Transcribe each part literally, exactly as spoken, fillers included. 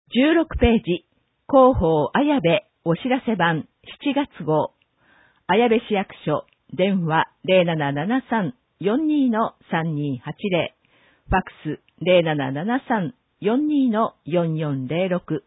じゅうろくページ、広報綾部お知らせ版しちがつ号。綾部市役所、電話 ゼロななななさん よんにー さんにーはちゼロ、ファックス ゼロななななさん よんにー よんよんゼロろく。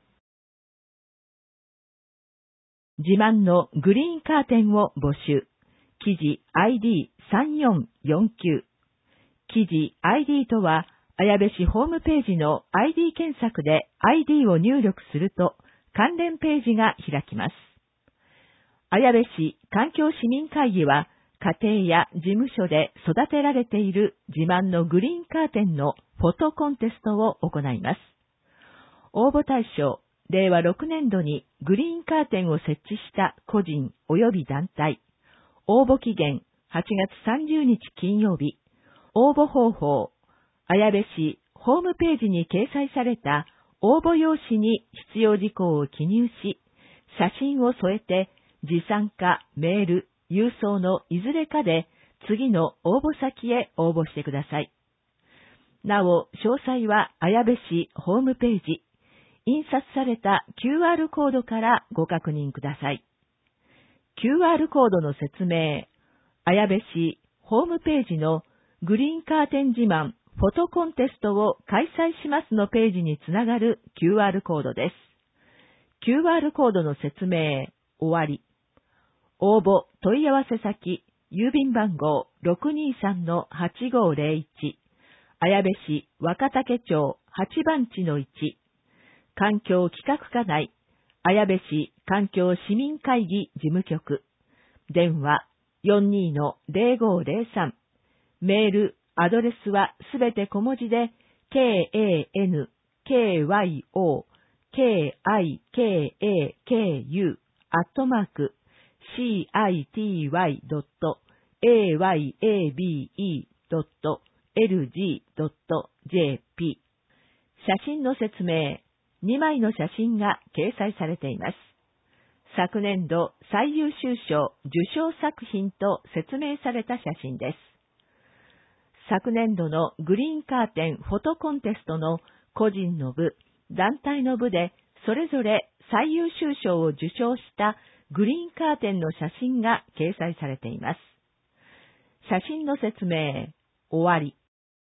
自慢のグリーンカーテンを募集。記事 アイディーさんよんよんきゅう。記事 アイディー とは、綾部市ホームページの アイディー 検索で アイディー を入力すると、関連ページが開きます。綾部市環境市民会議は、家庭や事務所で育てられている自慢のグリーンカーテンのフォトコンテストを行います。応募対象、れいわろくねんどにグリーンカーテンを設置した個人及び団体。応募期限、はちがつさんじゅうにち金曜日。応募方法、綾部市ホームページに掲載された応募用紙に必要事項を記入し、写真を添えて持参かメール、郵送のいずれかで次の応募先へ応募してください。なお、詳細は綾部市ホームページ、印刷された キューアール コードからご確認ください。キューアール コードの説明、綾部市ホームページのグリーンカーテン自慢フォトコンテストを開催しますのページにつながる キューアール コードです。キューアール コードの説明、終わり。応募問い合わせ先、郵便番号 ろくにーさんのはちごーぜろいち、綾部市若竹町はちばんちのいち、環境企画課内、綾部市環境市民会議事務局、電話 よんにーのぜろごーぜろさん、メール、アドレスはすべて小文字で、ケーエーエヌケーワイオーケーアイケーエーケーユー アットマーク シーアイティーワイドットエーワイエービーイードットエルジードットジェーピー。写真の説明、にまいの写真が掲載されています。昨年度最優秀賞受賞作品と説明された写真です。昨年度のグリーンカーテンフォトコンテストの個人の部、団体の部でそれぞれ最優秀賞を受賞したグリーンカーテンの写真が掲載されています。写真の説明、終わり。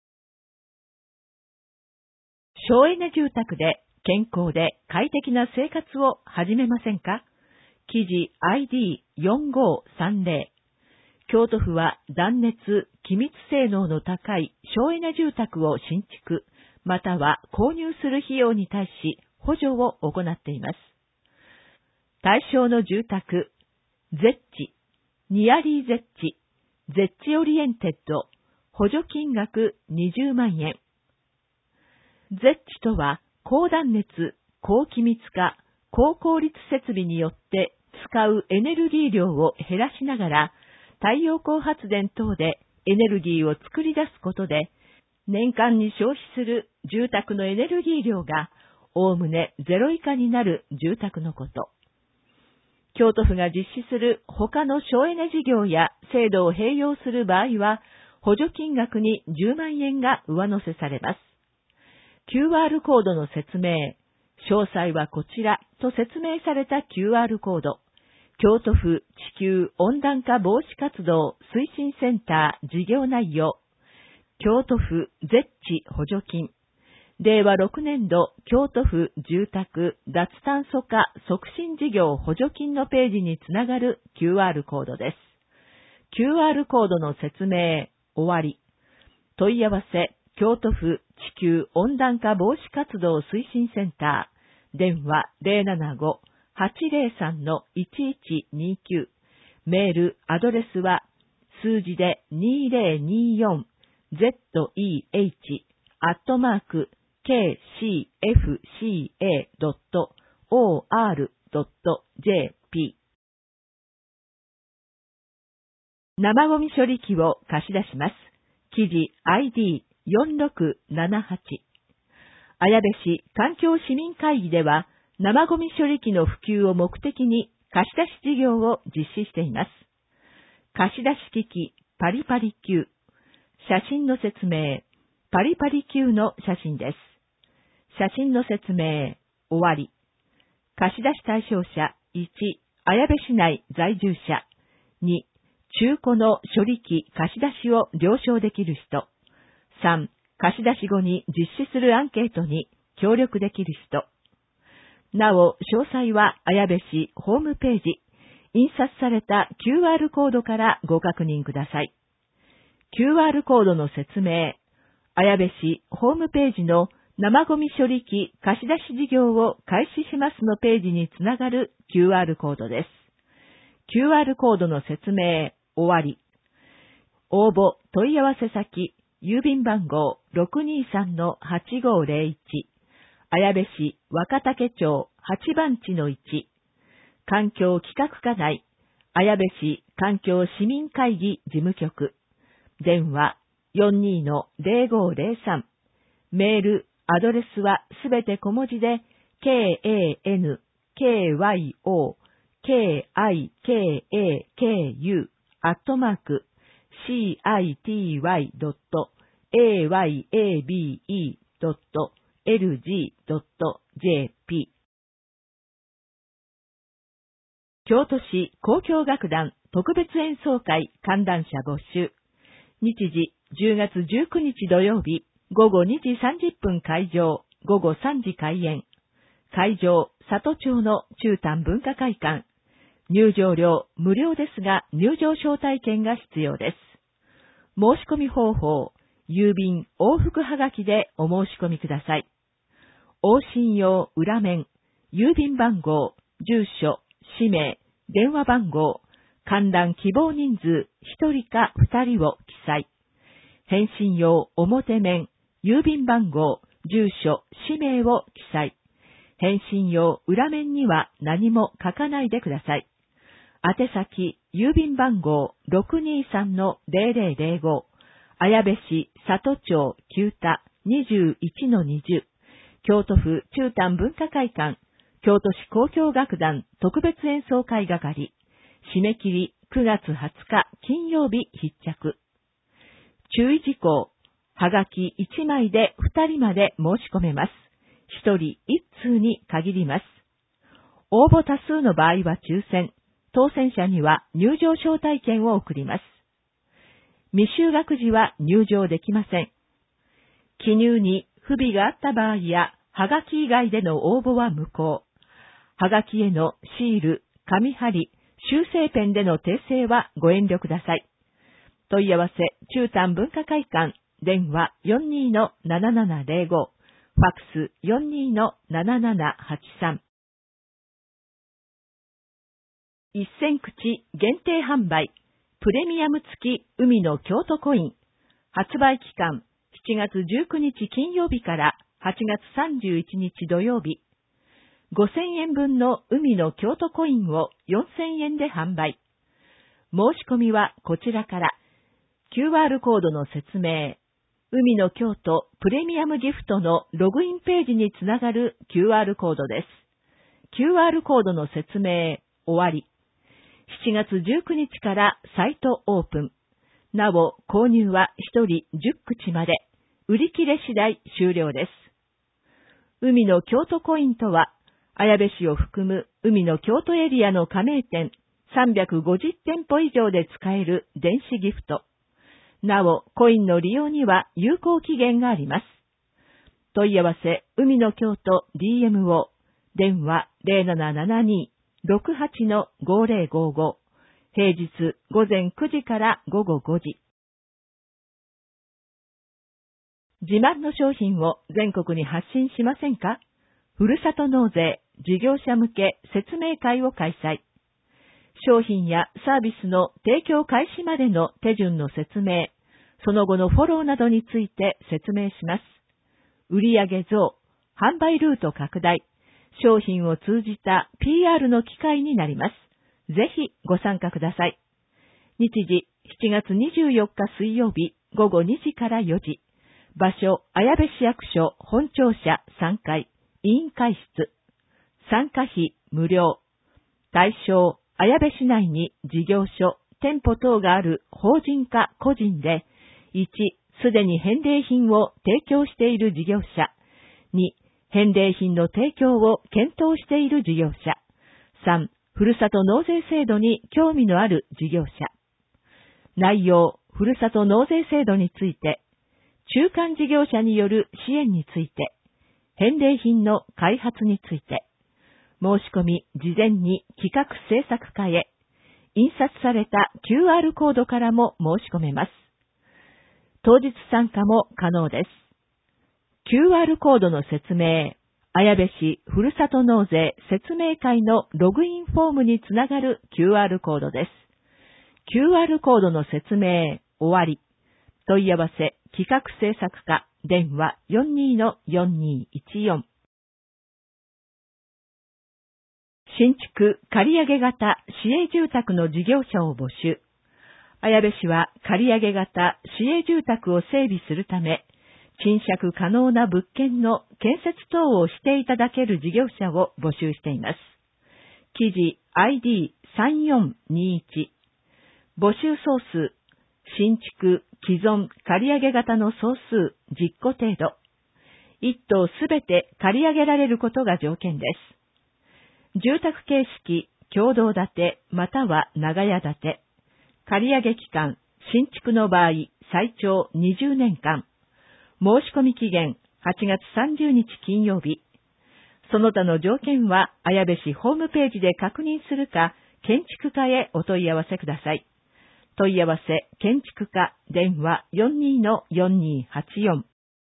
省エネ住宅で健康で快適な生活を始めませんか？記事 アイディーよんごーさんぜろ。京都府は断熱、気密性能の高い省エネ住宅を新築、または購入する費用に対し補助を行っています。対象の住宅、ゼッチ、ニアリーゼッチ、ゼッチオリエンテッド、補助金額にじゅうまんえん。ゼッチとは、高断熱、高気密化、高効率設備によって使うエネルギー量を減らしながら、太陽光発電等でエネルギーを作り出すことで、年間に消費する住宅のエネルギー量がおおむねゼロ以下になる住宅のこと。京都府が実施する他の省エネ事業や制度を併用する場合は、補助金額にじゅうまんえんが上乗せされます。キューアール コードの説明、詳細はこちらと説明された キューアール コード。京都府地球温暖化防止活動推進センター事業内容。京都府ゼッチ補助金。れいわろくねんど京都府住宅脱炭素化促進事業補助金のページにつながる キューアール コードです。キューアール コードの説明、終わり。問い合わせ、京都府地球温暖化防止活動推進センター。電話 ゼロななご はちゼロさんのいちいちにきゅう。メール、アドレスは数字でにぜろによんゼットイーエイチ アットマーク ケーシーエフシーエードットオーアールドットジェーピー。生ゴミ処理機を貸し出します。記事 アイディーよんろくななはち。綾部市環境市民会議では、生ゴミ処理機の普及を目的に貸し出し事業を実施しています。貸し出し機器パリパリ級。写真の説明、パリパリ級の写真です。写真の説明、 終わり。貸し出し対象者、いち、綾部市内在住者、に、中古の処理機貸し出しを了承できる人、さん、貸し出し後に実施するアンケートに協力できる人。なお、詳細は綾部市ホームページ、印刷された キューアール コードからご確認ください。キューアール コードの説明、綾部市ホームページの生ゴミ処理機貸し出し事業を開始しますのページにつながる キューアール コードです。キューアール コードの説明、終わり。応募、問い合わせ先、郵便番号 ろくにさんのはちごぜろいち、綾部市若竹町はちばんちのいち、環境企画課内、綾部市環境市民会議事務局、電話 よんにーのぜろごぜろさん、メール、アドレスはすべて小文字で、ケーエーエヌケーワイオーケーアイケーエーケーユー アットマーク シーアイティーワイドットエーワイエービーイードットエルジードットジェーピー。京都市交響楽団特別演奏会観覧者募集。日時じゅうがつじゅうくにち土曜日、ごごにじさんじゅっぷん開場、ごごさんじ開演。会場、里町の中丹文化会館。入場料無料ですが、入場招待券が必要です。申し込み方法、郵便往復はがきでお申し込みください。往診用裏面、郵便番号、住所、氏名、電話番号、観覧希望人数ひとりかふたりを記載。返信用表面、郵便番号、住所、氏名を記載。返信用裏面には何も書かないでください。宛先、郵便番号 ろくにさんのぜろぜろぜろご、綾部市里町久田 にじゅういちのにじゅう、京都府中丹文化会館、京都市交響楽団特別演奏会係、締め切りくがつはつか金曜日必着。注意事項、はがきいちまいでふたりまで申し込めます。ひとりいっつうに限ります。応募多数の場合は抽選、当選者には入場招待券を送ります。未就学時は入場できません。記入に不備があった場合や、はがき以外での応募は無効。はがきへのシール、紙貼り、修正ペンでの訂正はご遠慮ください。問い合わせ、中丹文化会館、電話 よんにーのななななぜろご、ファックス よんにーのななななはちさん。一銭口限定販売、プレミアム付き海の京都コイン、発売期間しちがつじゅうくにち金曜日からはちがつさんじゅういちにち土曜日、ごせんえんぶんの海の京都コインをよんせんえんで販売。申し込みはこちらから。キューアール コードの説明、海の京都プレミアムギフトのログインページにつながる キューアール コードです。キューアール コードの説明、終わり。しちがつじゅうくにちからサイトオープン。なお、購入はひとりじゅっくちまで。売り切れ次第終了です。海の京都コインとは、綾部市を含む海の京都エリアの加盟店さんびゃくごじゅってんぽ以上で使える電子ギフト。なお、コインの利用には有効期限があります。問い合わせ、海の京都 ディーエムオー、電話 ゼロななななに ろくはち のごぜろごご、平日ごぜんくじからごごごじ。自慢の商品を全国に発信しませんか？ふるさと納税事業者向け説明会を開催。商品やサービスの提供開始までの手順の説明、その後のフォローなどについて説明します。売上増、販売ルート拡大、商品を通じた ピーアール の機会になります。ぜひご参加ください。日時しちがつにじゅうよっか水曜日ごごにじからよじ。場所、綾部市役所本庁舎さんがい、委員会室。参加費無料。対象、綾部市内に事業所、店舗等がある法人か個人で、いち、すでに返礼品を提供している事業者。に、 返礼品の提供を検討している事業者。さん、ふるさと納税制度に興味のある事業者。内容、ふるさと納税制度について、中間事業者による支援について、返礼品の開発について、申し込み事前に企画制作課へ、印刷された キューアール コードからも申し込めます。当日参加も可能です。キューアール コードの説明、綾部市ふるさと納税説明会のログインフォームにつながる キューアール コードです。キューアール コードの説明、終わり。問い合わせ、企画制作課、電話 よんにーのよんにーいちよん。新築借上型市営住宅の事業者を募集。綾部市は借上型市営住宅を整備するため、賃借可能な物件の建設等をしていただける事業者を募集しています。記事 アイディーさんよんにいち。募集総数、新築、既存、借上型の総数じゅっこ程度。いっ棟すべて借り上げられることが条件です。住宅形式、共同建て、または長屋建て。借り上げ期間、新築の場合、最長にじゅうねんかん。申し込み期限、はちがつさんじゅうにち金曜日。その他の条件は、綾部市ホームページで確認するか、建築課へお問い合わせください。問い合わせ、建築課、電話 よんにーのよんにーはちよん。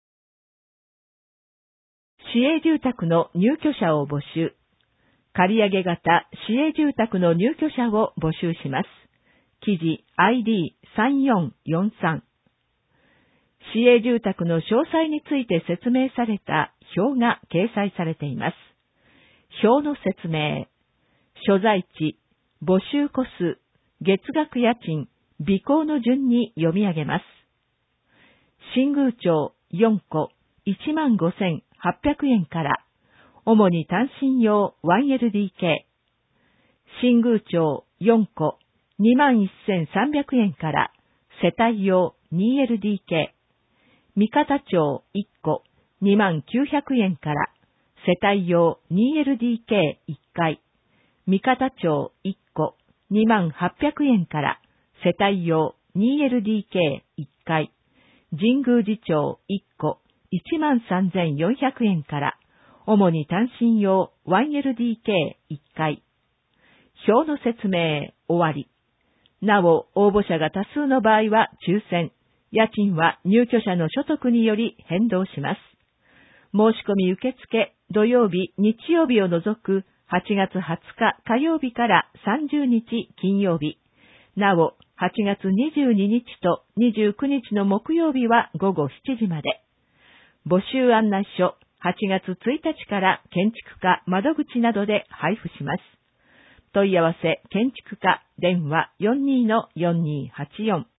市営住宅の入居者を募集。借上型市営住宅の入居者を募集します。記事 アイディーさんよんよんさん。市営住宅の詳細について説明された表が掲載されています。表の説明。所在地、募集戸数、月額家賃、備考の順に読み上げます。新宮町よんこ、いちまんごせんはっぴゃくえんから、主に単身用 ワンエルディーケー。新宮町よんこ、にまんせんさんびゃくえんから、世帯用 にエルディーケー。三方町いっこ、にまんきゅうひゃくえんから、世帯用 にエルディーケーいっかい。三方町いっこ、にまんはっぴゃくえんから、世帯用 にエルディーケーいっかい。神宮寺町いっこ、いちまんさんぜんよんひゃくえんから、主に単身用 ワンエルディーケーいっかい。表の説明、終わり。なお、応募者が多数の場合は抽選。家賃は入居者の所得により変動します。申し込み受付、土曜日、日曜日を除くはちがつはつか火曜日からさんじゅうにち金曜日。なお、はちがつにじゅうににちとにじゅうくにちの木曜日はごごしちじまで。募集案内書、はちがつついたちから建築課窓口などで配布します。問い合わせ、建築課、電話 よんにーのよんにーはちよん。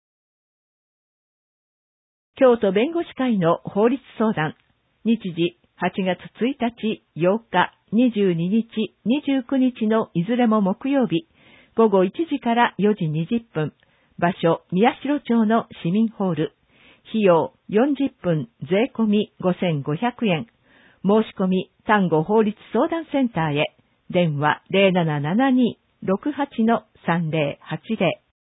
京都弁護士会の法律相談。日時、はちがつついたち、ようか、にじゅうににち、にじゅうくにちのいずれも木曜日、ごごいちじからよじにじゅっぷん。場所、宮代町の市民ホール。費用、よんじゅっぷん、税込みごせんごひゃくえん。申し込み、丹後法律相談センターへ。電話 ゼロななななにーろくはちのさんぜろはちぜろ。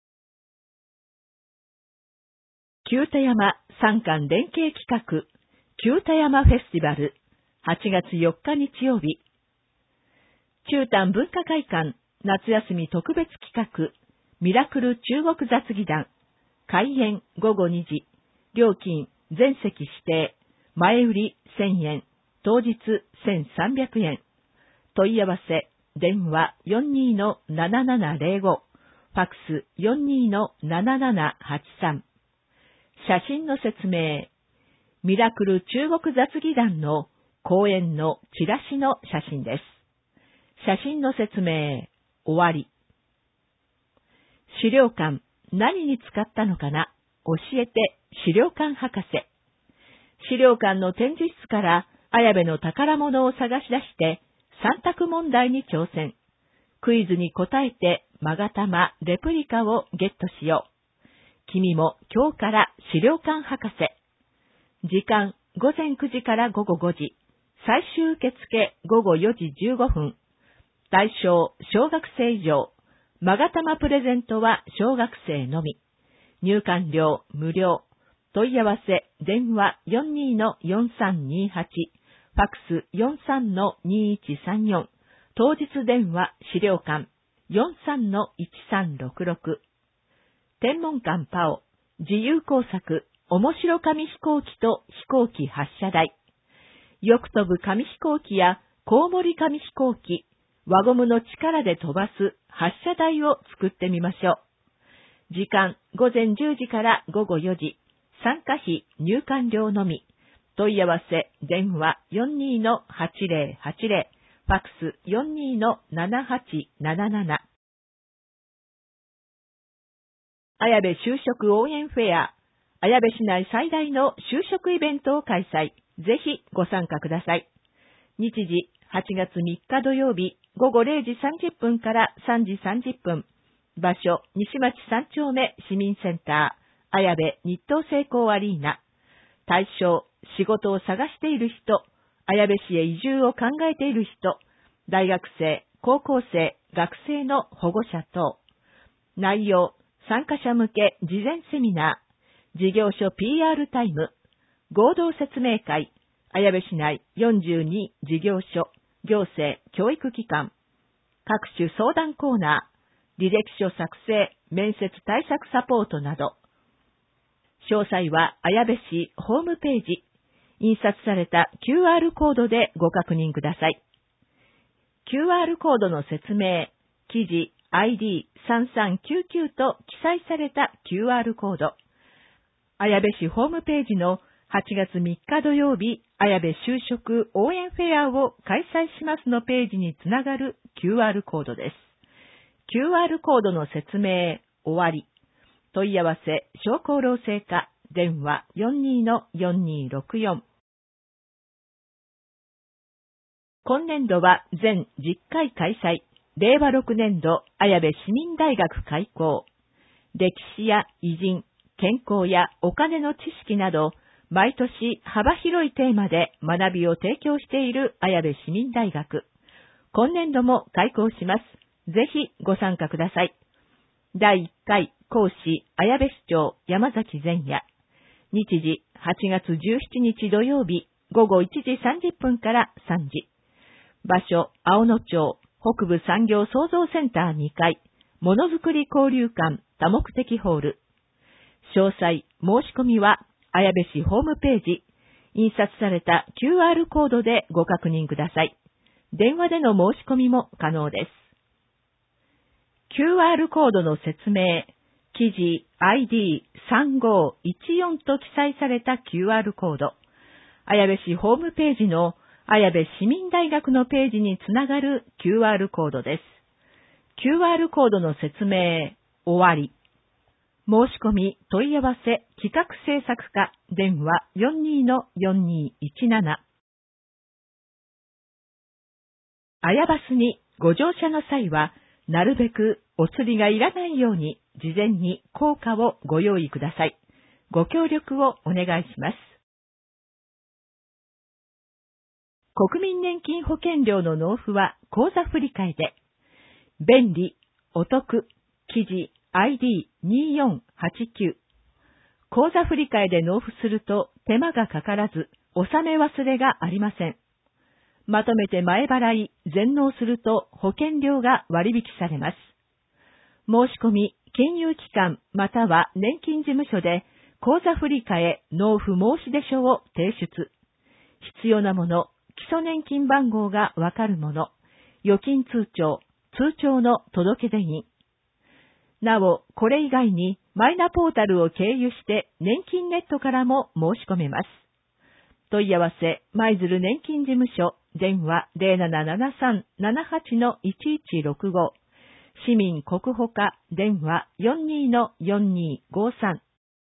旧田山三館連携企画、旧田山フェスティバル、はちがつよっか日曜日。中丹文化会館、夏休み特別企画、ミラクル中国雑技団、開演ごごにじ、料金全席指定、前売りせんえん、当日せんさんびゃくえん。問い合わせ、電話 よんにーのななななゼロご、ファックス よんにーのななななはちさん。写真の説明。ミラクル中国雑技団の公演のチラシの写真です。写真の説明。終わり。資料館、何に使ったのかな？教えて、資料館博士。資料館の展示室から綾部の宝物を探し出してさん択問題に挑戦。クイズに答えて勾玉、レプリカをゲットしよう。君も今日から資料館博士。時間、ごぜんくじからごごごじ。 最終受付午後よじじゅうごふん。対象小学生以上。まがたまプレゼントは小学生のみ。入館料無料。問い合わせ電話 よんにーのよんさんにーはち、ファックス よんさんのにーいちさんよん、当日電話資料館 よんさんのいちさんろくろく。天文館パオ、自由工作、面白紙飛行機と飛行機発射台。よく飛ぶ紙飛行機やコウモリ紙飛行機、輪ゴムの力で飛ばす発射台を作ってみましょう。時間、ごぜんじゅうじからごごよじ。参加費、入館料のみ。問い合わせ、電話 よんにーのはちぜろはちぜろ、ファックス よんにーのななはちなななな。綾部就職応援フェア。綾部市内最大の就職イベントを開催。ぜひご参加ください。日時、はちがつみっか土曜日、ごごれいじさんじゅっぷんからさんじさんじゅっぷん。場所、西町さんちょうめ市民センター。綾部日東成功アリーナ。対象、仕事を探している人、綾部市へ移住を考えている人、大学生、高校生、学生の保護者等。内容、参加者向け事前セミナー、事業所 ピーアール タイム、合同説明会、綾部市内よんじゅうに事業所、行政、教育機関、各種相談コーナー、履歴書作成、面接対策サポートなど。詳細は綾部市ホームページ、印刷された キューアール コードでご確認ください。キューアール コードの説明、記事 アイディーさんさんきゅうきゅう と記載された キューアール コード。綾部市ホームページのはちがつみっか土曜日、綾部就職応援フェアを開催しますのページにつながる キューアール コードです。キューアール コードの説明、終わり。問い合わせ、商工労政課、電話 よんにーのよんにーろくよん。今年度は全じゅっかい開催。れいわろくねんど、綾部市民大学開校。歴史や偉人、健康やお金の知識など、毎年幅広いテーマで学びを提供している綾部市民大学。今年度も開校します。ぜひご参加ください。だいいっかい講師、綾部市長、山崎善也。日時、はちがつじゅうしちにち土曜日、ごごいちじさんじゅっぷんからさんじ。場所、青野町、北部産業創造センターにかい、ものづくり交流館多目的ホール。詳細、申し込みは、綾部市ホームページ、印刷された キューアール コードでご確認ください。電話での申し込みも可能です。キューアール コードの説明、記事 アイディーさんごいちよん と記載された キューアール コード。綾部市ホームページの綾部市民大学のページにつながる キューアール コードです。キューアール コードの説明、終わり。申し込み、問い合わせ、企画制作課、電話 よんにーのよんにーいちなな。綾バスにご乗車の際は、なるべくお釣りがいらないように、事前に硬貨をご用意ください。ご協力をお願いします。国民年金保険料の納付は口座振替で。便利、お得、記事 アイディーにーよんはちきゅう。口座振替で納付すると手間がかからず、納め忘れがありません。まとめて前払い、全納すると保険料が割引されます。申し込み、金融機関または年金事務所で口座振替納付申出書を提出。必要なもの、基礎年金番号がわかるもの、預金通帳、通帳の届出印。なお、これ以外にマイナポータルを経由して年金ネットからも申し込めます。問い合わせ、舞鶴年金事務所、電話 ゼロななななさん ななはち いちいちろくご。市民国保課、電話 よんにーのよんにーごさん。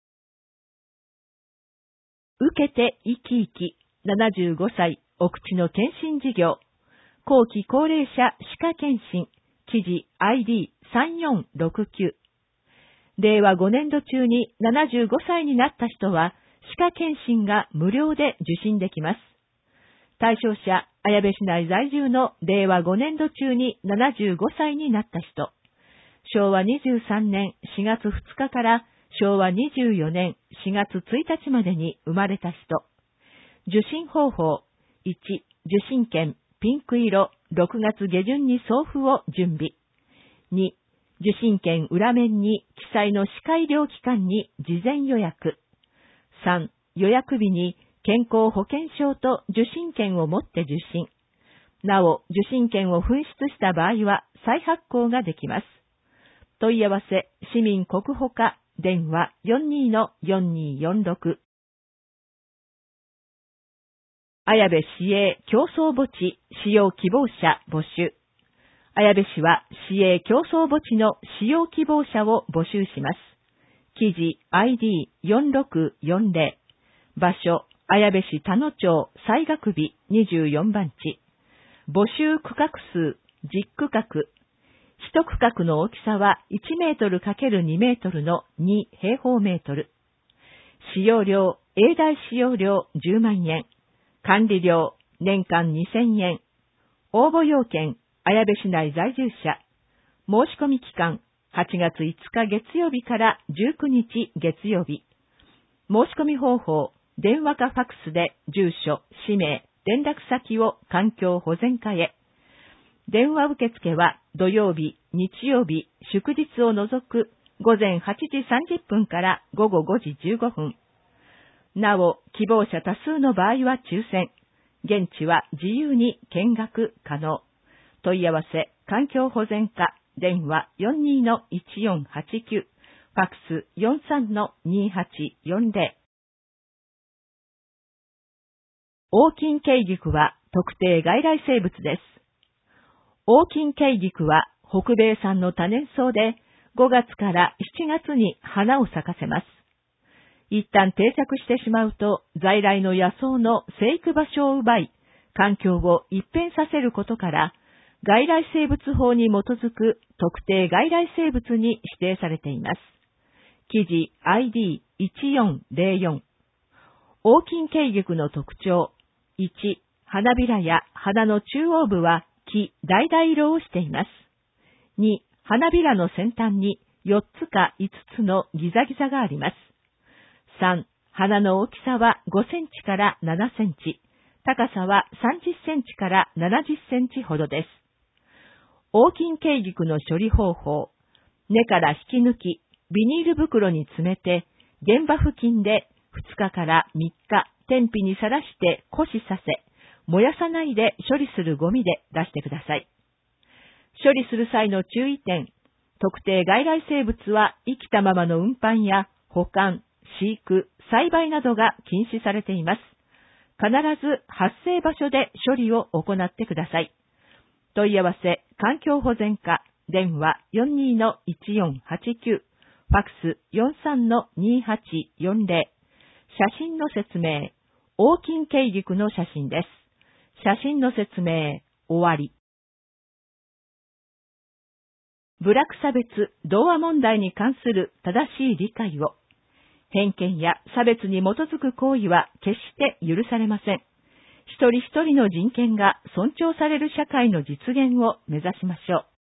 受けて生き生き、ななじゅうごさい、お口の検診事業。後期高齢者歯科検診、記事 アイディーさんよんろくきゅう。れいわごねんど中にななじゅうごさいになった人は、歯科検診が無料で受診できます。 対象者、綾部市内在住のれいわごねんど中にななじゅうごさいになった人。しょうわにじゅうさんねんしがつふつかからしょうわにじゅうよねんしがつついたちまでに生まれた人。受信方法。いち、受信券、ピンク色、ろくがつげじゅんに送付を準備。に、受信券裏面に記載の歯科医療機関に事前予約。さん、予約日に健康保険証と受信券を持って受信。なお、受信券を紛失した場合は再発行ができます。問い合わせ、市民国保課、電話 よんにーのよんにーよんろく。綾部市営競争墓地使用希望者募集。綾部市は市営競争墓地の使用希望者を募集します。記事 アイディーよんろくよんぜろ。場所、綾部市田野町西学日にじゅうよんばん地。募集区画数じゅっくかく。一区画の大きさはいちメートル ×に メートルのにへいほうメートル。使用料、永代使用料じゅうまんえん。管理料、年間にせんえん。応募要件、綾部市内在住者。申し込み期間、はちがついつか月曜日からじゅうくにち月曜日。申し込み方法、電話かファックスで住所、氏名、連絡先を環境保全課へ。電話受付は土曜日、日曜日、祝日を除くごぜんはちじさんじゅっぷんからごごごじじゅうごふん。なお、希望者多数の場合は抽選。現地は自由に見学可能。問い合わせ、環境保全課、電話 よんにーのいちよんはちきゅう、ファックス よんさんのにはちよんぜろ。オオキンケイギクは特定外来生物です。オオキンケイギクは北米産の多年草でごがつからしちがつに花を咲かせます。一旦定着してしまうと在来の野草の生育場所を奪い、環境を一変させることから、外来生物法に基づく特定外来生物に指定されています。記事 アイディーいちよんぜろよん。オオキンケイギクの特徴。いち、花びらや花の中央部は黄、橙色をしています。に、花びらの先端によっつかいつつのギザギザがあります。さん、花の大きさはごセンチからななセンチ、高さはさんじゅっセンチからななじゅっセンチほどです。オオキンケイギクの処理方法。根から引き抜き、ビニール袋に詰めて、現場付近でふつかからみっか、天日にさらして枯死させ、燃やさないで処理するゴミで出してください。処理する際の注意点。特定外来生物は生きたままの運搬や保管、飼育、栽培などが禁止されています。必ず発生場所で処理を行ってください。問い合わせ、環境保全課、電話 よんにーのいちよんはちきゅう、ファックス よんさんのにはちよんぜろ。写真の説明。オオキンケイギクの写真です。写真の説明、終わり。部落差別、同和問題に関する正しい理解を。偏見や差別に基づく行為は決して許されません。一人一人の人権が尊重される社会の実現を目指しましょう。